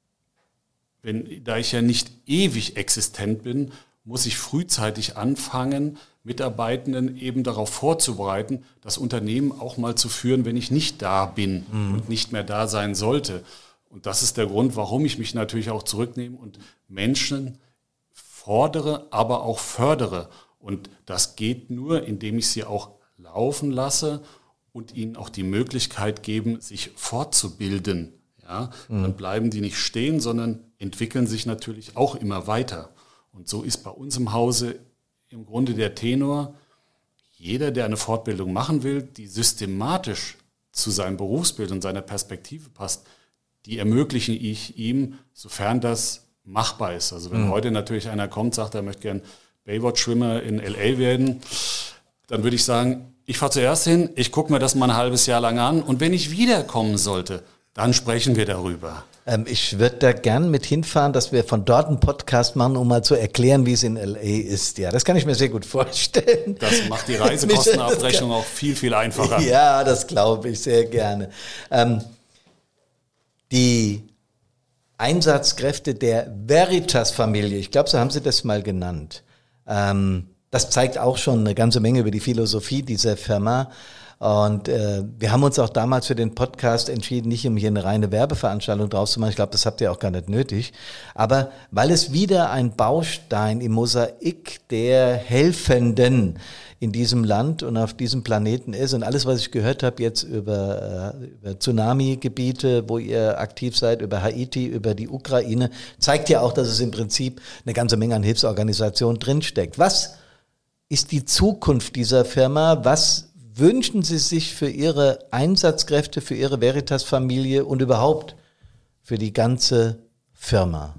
wenn, da ich ja nicht ewig existent bin, muss ich frühzeitig anfangen, Mitarbeitenden eben darauf vorzubereiten, das Unternehmen auch mal zu führen, wenn ich nicht da bin mhm. und nicht mehr da sein sollte. Und das ist der Grund, warum ich mich natürlich auch zurücknehme und Menschen fordere, aber auch fördere. Und das geht nur, indem ich sie auch laufen lasse und ihnen auch die Möglichkeit geben, sich fortzubilden. Ja, mhm. Dann bleiben die nicht stehen, sondern entwickeln sich natürlich auch immer weiter. Und so ist bei uns im Hause im Grunde der Tenor, jeder, der eine Fortbildung machen will, die systematisch zu seinem Berufsbild und seiner Perspektive passt, die ermögliche ich ihm, sofern das machbar ist. Also wenn mhm. heute natürlich einer kommt, sagt, er möchte gern Baywatch-Schwimmer in L A werden, dann würde ich sagen, ich fahre zuerst hin, ich gucke mir das mal ein halbes Jahr lang an und wenn ich wiederkommen sollte, dann sprechen wir darüber. Ähm, ich würde da gern mit hinfahren, dass wir von dort einen Podcast machen, um mal zu erklären, wie es in L A ist. Ja, das kann ich mir sehr gut vorstellen. Das macht die Reisekostenabrechnung auch viel, viel einfacher. Ja, das glaube ich sehr gerne. Ähm, Die Einsatzkräfte der Veritas-Familie, ich glaube, so haben Sie das mal genannt. Ähm, das zeigt auch schon eine ganze Menge über die Philosophie dieser Firma. Und äh, wir haben uns auch damals für den Podcast entschieden, nicht um hier eine reine Werbeveranstaltung draus zu machen. Ich glaube, das habt ihr auch gar nicht nötig. Aber weil es wieder ein Baustein im Mosaik der Helfenden in diesem Land und auf diesem Planeten ist. Und alles, was ich gehört habe jetzt über, äh, über Tsunami-Gebiete, wo ihr aktiv seid, über Haiti, über die Ukraine, zeigt ja auch, dass es im Prinzip eine ganze Menge an Hilfsorganisationen drinsteckt. Was ist die Zukunft dieser Firma? Was wünschen Sie sich für Ihre Einsatzkräfte, für Ihre Veritas-Familie und überhaupt für die ganze Firma?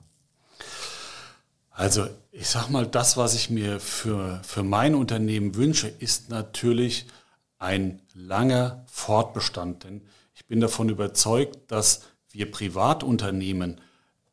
Also ich sag mal, das, was ich mir für, für mein Unternehmen wünsche, ist natürlich ein langer Fortbestand. Denn ich bin davon überzeugt, dass wir Privatunternehmen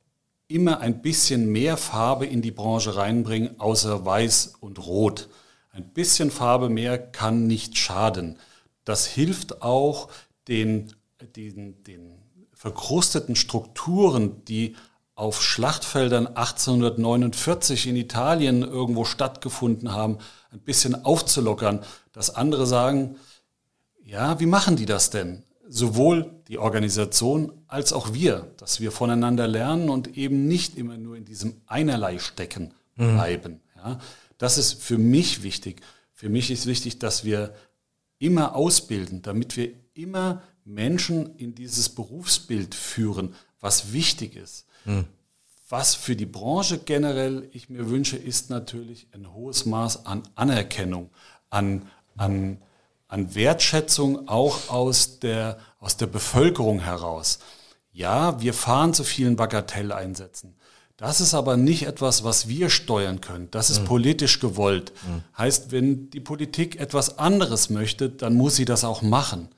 immer ein bisschen mehr Farbe in die Branche reinbringen, außer Weiß und Rot. Ein bisschen Farbe mehr kann nicht schaden. Das hilft auch den, den, den verkrusteten Strukturen, die auf Schlachtfeldern achtzehnhundertneunundvierzig in Italien irgendwo stattgefunden haben, ein bisschen aufzulockern, dass andere sagen, ja, wie machen die das denn? Sowohl die Organisation als auch wir, dass wir voneinander lernen und eben nicht immer nur in diesem Einerlei stecken bleiben. Mhm. Ja, das ist für mich wichtig. Für mich ist wichtig, dass wir immer ausbilden, damit wir immer Menschen in dieses Berufsbild führen, was wichtig ist. Hm. Was für die Branche generell ich mir wünsche, ist natürlich ein hohes Maß an Anerkennung, an, an, an Wertschätzung auch aus der, aus der Bevölkerung heraus. Ja, wir fahren zu vielen Bagatelleinsätzen. Das ist aber nicht etwas, was wir steuern können. Das ist mhm. politisch gewollt. Mhm. Heißt, wenn die Politik etwas anderes möchte, dann muss sie das auch machen.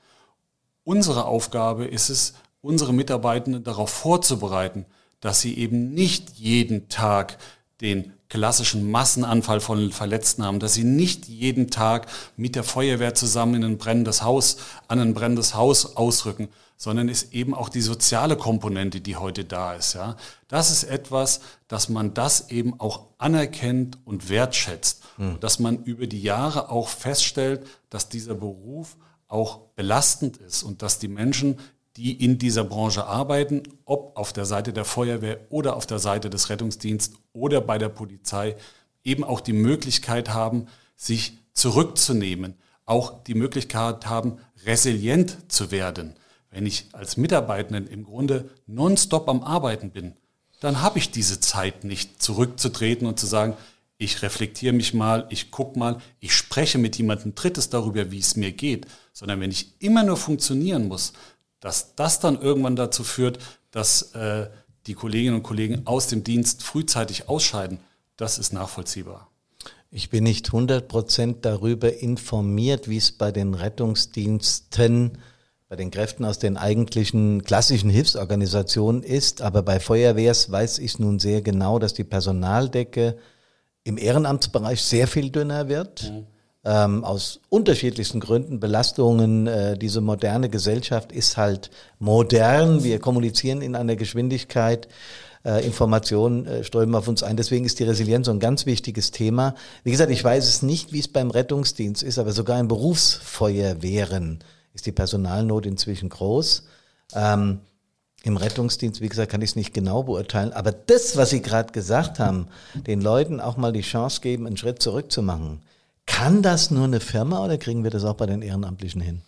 Unsere Aufgabe ist es, unsere Mitarbeitenden darauf vorzubereiten, dass sie eben nicht jeden Tag den klassischen Massenanfall von Verletzten haben, dass sie nicht jeden Tag mit der Feuerwehr zusammen in ein brennendes Haus, an ein brennendes Haus ausrücken, sondern ist eben auch die soziale Komponente, die heute da ist. Ja, das ist etwas, dass man das eben auch anerkennt und wertschätzt, hm. dass man über die Jahre auch feststellt, dass dieser Beruf auch belastend ist und dass die Menschen, die in dieser Branche arbeiten, ob auf der Seite der Feuerwehr oder auf der Seite des Rettungsdienstes oder bei der Polizei, eben auch die Möglichkeit haben, sich zurückzunehmen, auch die Möglichkeit haben, resilient zu werden. Wenn ich als Mitarbeitenden im Grunde nonstop am Arbeiten bin, dann habe ich diese Zeit nicht, zurückzutreten und zu sagen, ich reflektiere mich mal, ich gucke mal, ich spreche mit jemandem Drittes darüber, wie es mir geht, sondern wenn ich immer nur funktionieren muss, dass das dann irgendwann dazu führt, dass äh, die Kolleginnen und Kollegen aus dem Dienst frühzeitig ausscheiden, das ist nachvollziehbar. Ich bin nicht hundert Prozent darüber informiert, wie es bei den Rettungsdiensten, bei den Kräften aus den eigentlichen klassischen Hilfsorganisationen ist, aber bei Feuerwehrs weiß ich nun sehr genau, dass die Personaldecke im Ehrenamtsbereich sehr viel dünner wird, mhm. ähm, aus unterschiedlichsten Gründen, Belastungen, äh, diese moderne Gesellschaft ist halt modern, wir kommunizieren in einer Geschwindigkeit, äh, Informationen äh, strömen auf uns ein, deswegen ist die Resilienz so ein ganz wichtiges Thema. Wie gesagt, ich weiß es nicht, wie es beim Rettungsdienst ist, aber sogar in Berufsfeuerwehren ist die Personalnot inzwischen groß. Ähm, Im Rettungsdienst, wie gesagt, kann ich es nicht genau beurteilen, aber das, was Sie gerade gesagt haben, den Leuten auch mal die Chance geben, einen Schritt zurück zu machen, kann das nur eine Firma oder kriegen wir das auch bei den Ehrenamtlichen hin?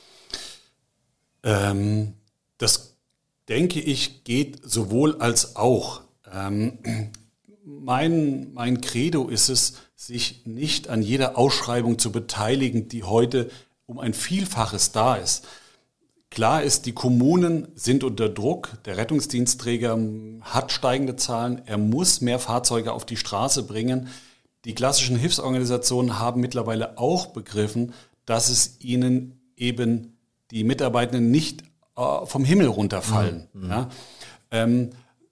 Ähm, das denke ich geht sowohl als auch. Ähm, mein, mein Credo ist es, sich nicht an jeder Ausschreibung zu beteiligen, die heute um ein Vielfaches da ist. Klar ist, die Kommunen sind unter Druck. Der Rettungsdienstträger hat steigende Zahlen. Er muss mehr Fahrzeuge auf die Straße bringen. Die klassischen Hilfsorganisationen haben mittlerweile auch begriffen, dass es ihnen eben die Mitarbeitenden nicht äh, vom Himmel runterfallen. Mhm. Ja? Ähm,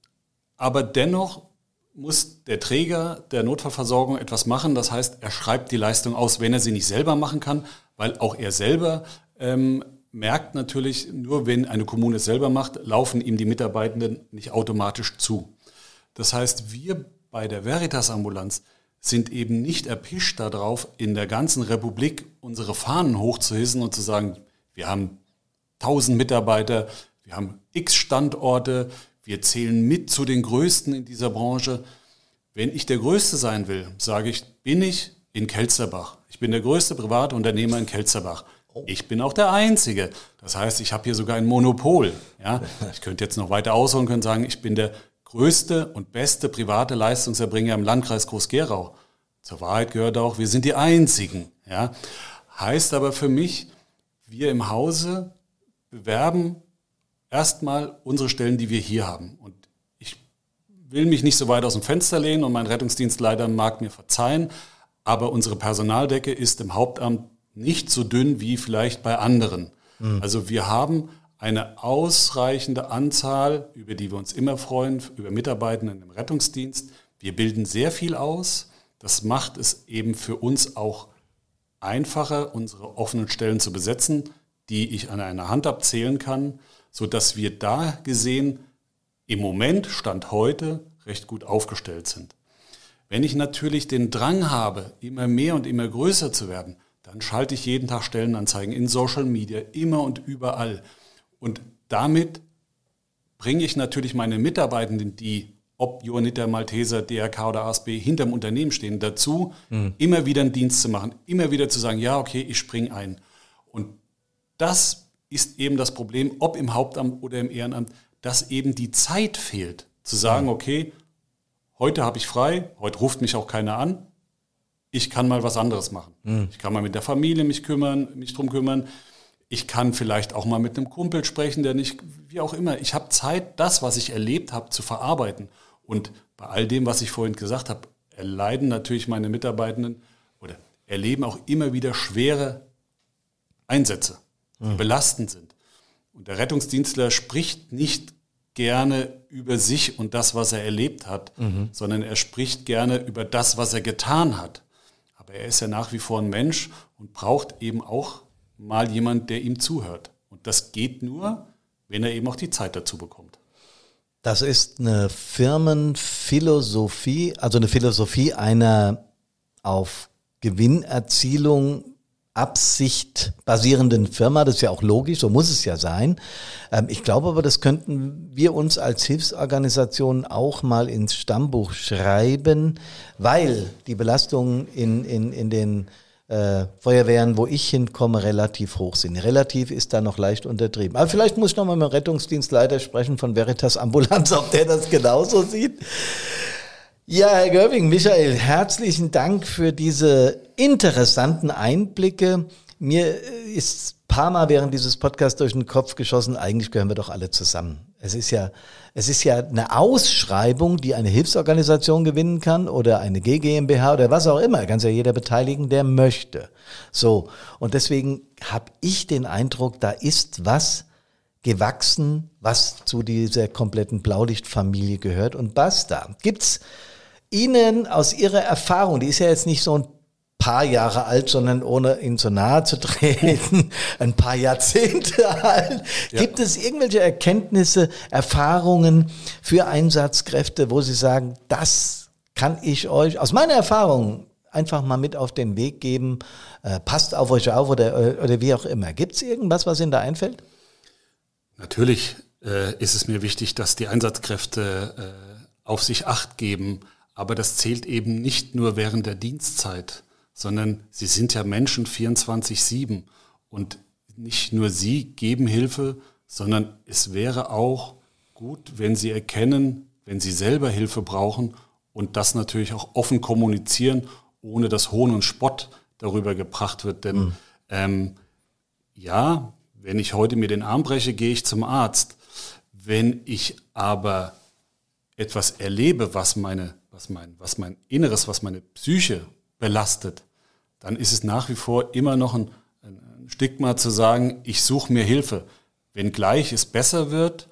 aber dennoch muss der Träger der Notfallversorgung etwas machen. Das heißt, er schreibt die Leistung aus, wenn er sie nicht selber machen kann, weil auch er selber ähm, merkt natürlich, nur wenn eine Kommune es selber macht, laufen ihm die Mitarbeitenden nicht automatisch zu. Das heißt, wir bei der Veritas-Ambulanz sind eben nicht erpicht darauf, in der ganzen Republik unsere Fahnen hochzuhissen und zu sagen, wir haben tausend Mitarbeiter, wir haben x Standorte, wir zählen mit zu den Größten in dieser Branche. Wenn ich der Größte sein will, sage ich, bin ich in Kelsterbach. Ich bin der größte private Unternehmer in Kelsterbach. Ich bin auch der Einzige. Das heißt, ich habe hier sogar ein Monopol. Ja? Ich könnte jetzt noch weiter ausholen und sagen, ich bin der größte und beste private Leistungserbringer im Landkreis Groß-Gerau. Zur Wahrheit gehört auch, wir sind die Einzigen. Ja? Heißt aber für mich, wir im Hause bewerben erstmal unsere Stellen, die wir hier haben. Und ich will mich nicht so weit aus dem Fenster lehnen und mein Rettungsdienstleiter mag mir verzeihen, aber unsere Personaldecke ist im Hauptamt nicht so dünn wie vielleicht bei anderen. Mhm. Also wir haben eine ausreichende Anzahl, über die wir uns immer freuen, über Mitarbeitenden im Rettungsdienst. Wir bilden sehr viel aus. Das macht es eben für uns auch einfacher, unsere offenen Stellen zu besetzen, die ich an einer Hand abzählen kann, sodass wir da gesehen im Moment, Stand heute, recht gut aufgestellt sind. Wenn ich natürlich den Drang habe, immer mehr und immer größer zu werden, dann schalte ich jeden Tag Stellenanzeigen in Social Media, immer und überall. Und damit bringe ich natürlich meine Mitarbeitenden, die, ob Johanniter, Malteser, D R K oder A S B, hinterm Unternehmen stehen, dazu, mhm. immer wieder einen Dienst zu machen, immer wieder zu sagen, ja, okay, ich springe ein. Und das ist eben das Problem, ob im Hauptamt oder im Ehrenamt, dass eben die Zeit fehlt, zu sagen, okay, heute habe ich frei, heute ruft mich auch keiner an, ich kann mal was anderes machen. Mhm. Ich kann mal mit der Familie mich kümmern, mich drum kümmern. Ich kann vielleicht auch mal mit einem Kumpel sprechen, der nicht, wie auch immer. Ich habe Zeit, das, was ich erlebt habe, zu verarbeiten. Und bei all dem, was ich vorhin gesagt habe, erleiden natürlich meine Mitarbeitenden oder erleben auch immer wieder schwere Einsätze, die mhm. belastend sind. Und der Rettungsdienstler spricht nicht gerne über sich und das, was er erlebt hat, mhm. sondern er spricht gerne über das, was er getan hat. Aber er ist ja nach wie vor ein Mensch und braucht eben auch mal jemand, der ihm zuhört. Und das geht nur, wenn er eben auch die Zeit dazu bekommt. Das ist eine Firmenphilosophie, also eine Philosophie einer auf Gewinnerzielung, Absicht basierenden Firma. Das ist ja auch logisch, so muss es ja sein. Ich glaube aber, das könnten wir uns als Hilfsorganisation auch mal ins Stammbuch schreiben, weil die Belastungen in, in, in den äh, Feuerwehren, wo ich hinkomme, relativ hoch sind. Relativ ist da noch leicht untertrieben. Aber vielleicht muss ich nochmal mit dem Rettungsdienstleiter sprechen von Veritas Ambulanz, ob der das genauso sieht. Ja, Herr Görbing, Michael, herzlichen Dank für diese interessanten Einblicke. Mir ist ein paar Mal während dieses Podcasts durch den Kopf geschossen, eigentlich gehören wir doch alle zusammen. Es ist ja, es ist ja eine Ausschreibung, die eine Hilfsorganisation gewinnen kann oder eine G GmbH oder was auch immer. Kann sich ja jeder beteiligen, der möchte. So, und deswegen habe ich den Eindruck, da ist was gewachsen, was zu dieser kompletten Blaulichtfamilie gehört. Und basta. Gibt's Ihnen aus Ihrer Erfahrung, die ist ja jetzt nicht so ein paar Jahre alt, sondern ohne Ihnen zu nahe zu treten, ein paar Jahrzehnte alt. Ja. Gibt es irgendwelche Erkenntnisse, Erfahrungen für Einsatzkräfte, wo Sie sagen, das kann ich euch aus meiner Erfahrung einfach mal mit auf den Weg geben, äh, passt auf euch auf oder, oder wie auch immer. Gibt es irgendwas, was Ihnen da einfällt? Natürlich äh, ist es mir wichtig, dass die Einsatzkräfte äh, auf sich Acht geben, aber das zählt eben nicht nur während der Dienstzeit, sondern sie sind ja Menschen vierundzwanzig sieben und nicht nur sie geben Hilfe, sondern es wäre auch gut, wenn sie erkennen, wenn sie selber Hilfe brauchen und das natürlich auch offen kommunizieren, ohne dass Hohn und Spott darüber gebracht wird. Denn mhm. ähm, ja, wenn ich heute mir den Arm breche, gehe ich zum Arzt. Wenn ich aber etwas erlebe, was meine, was mein, was mein Inneres, was meine Psyche belastet, dann ist es nach wie vor immer noch ein, ein Stigma zu sagen, ich suche mir Hilfe. Wenngleich es besser wird,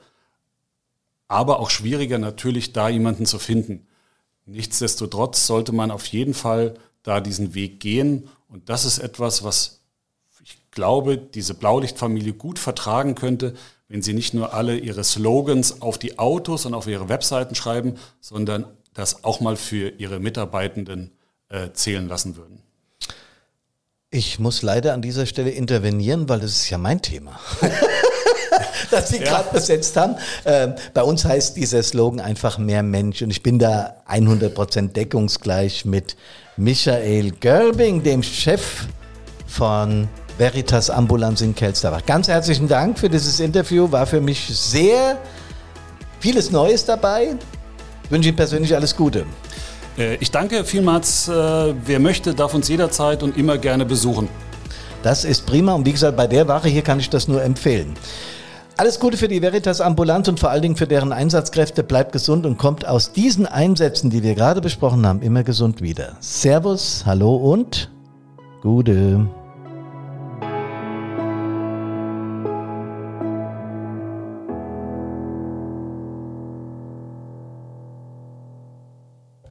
aber auch schwieriger natürlich, da jemanden zu finden. Nichtsdestotrotz sollte man auf jeden Fall da diesen Weg gehen. Und das ist etwas, was ich glaube, diese Blaulichtfamilie gut vertragen könnte, wenn sie nicht nur alle ihre Slogans auf die Autos und auf ihre Webseiten schreiben, sondern das auch mal für ihre Mitarbeitenden äh, zählen lassen würden. Ich muss leider an dieser Stelle intervenieren, weil das ist ja mein Thema, das Sie ja. gerade besetzt haben. Ähm, bei uns heißt dieser Slogan einfach mehr Mensch und ich bin da hundert Prozent deckungsgleich mit Michael Görbing, dem Chef von Veritas Ambulanz in Kelsterbach. Ganz herzlichen Dank für dieses Interview, war für mich sehr vieles Neues dabei. Ich wünsche Ihnen persönlich alles Gute. Ich danke vielmals. Wer möchte, darf uns jederzeit und immer gerne besuchen. Das ist prima und wie gesagt, bei der Wache hier kann ich das nur empfehlen. Alles Gute für die Veritas Ambulanz und vor allen Dingen für deren Einsatzkräfte. Bleibt gesund und kommt aus diesen Einsätzen, die wir gerade besprochen haben, immer gesund wieder. Servus, hallo und Gute.